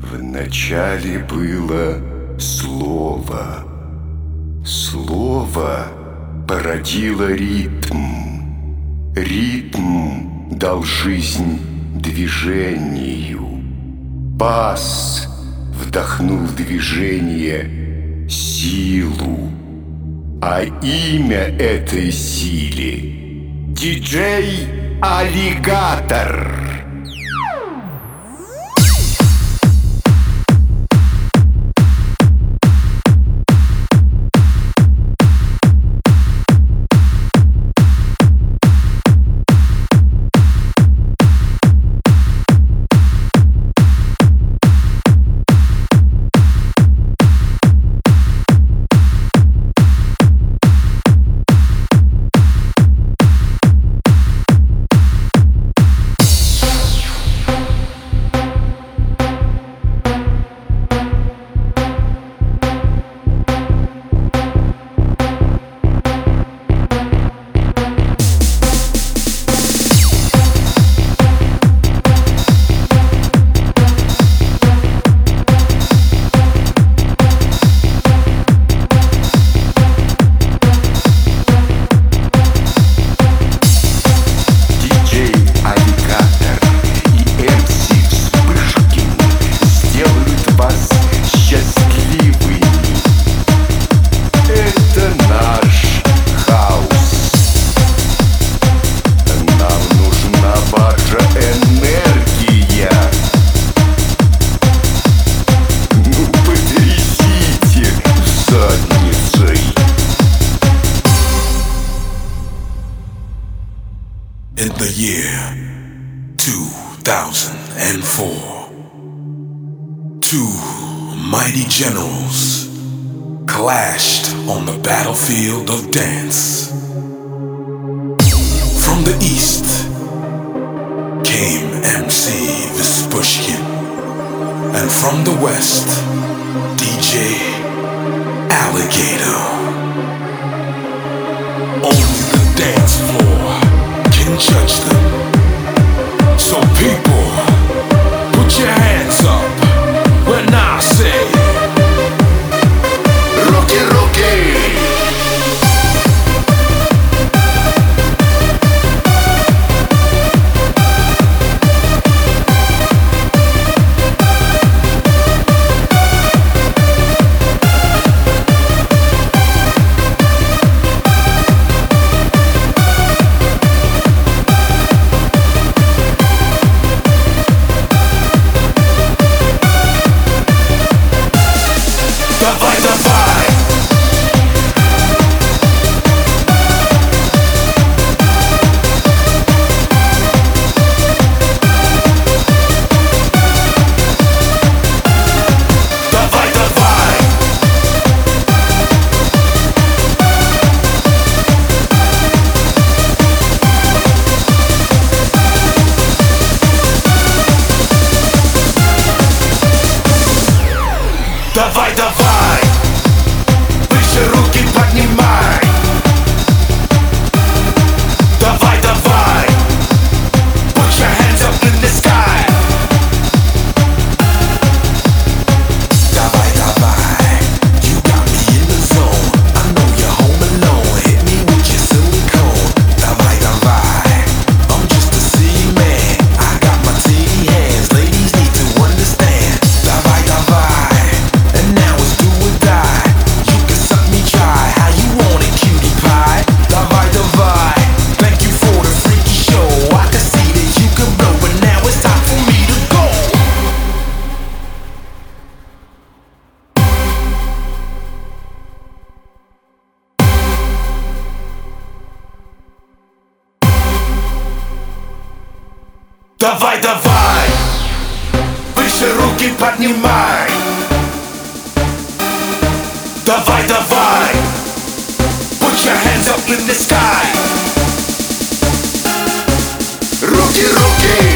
Вначале было слово. Слово породило ритм. Ритм дал жизнь движению. Бас вдохнул в движение силу. А имя этой силе — диджей-аллигатор. In the year 2004, two mighty generals clashed on the battlefield of dance. From the east came MC Vispushkin, and from the west, DJ Alligator. Only the dance floor can judge them. So people, put your hands up when I say Руки, руки! Давай, давай, выше руки поднимай. Давай, давай, put your hands up in the sky. Давай, давай, you got me in the zone. I know you're home alone, hit me with your silicone. Давай, давай, I'm just a city man. I got my titty hands, ladies need to understand. Давай, давай. Now it's do or die. You can suck me dry. How you want it, cutie pie? Давай, давай. Thank you for the freaky show. I can see that you can blow, but now it's time for me to go. Давай, давай. Выше руки поднимай. Давай, давай, put your hands up in the sky. Руки, руки!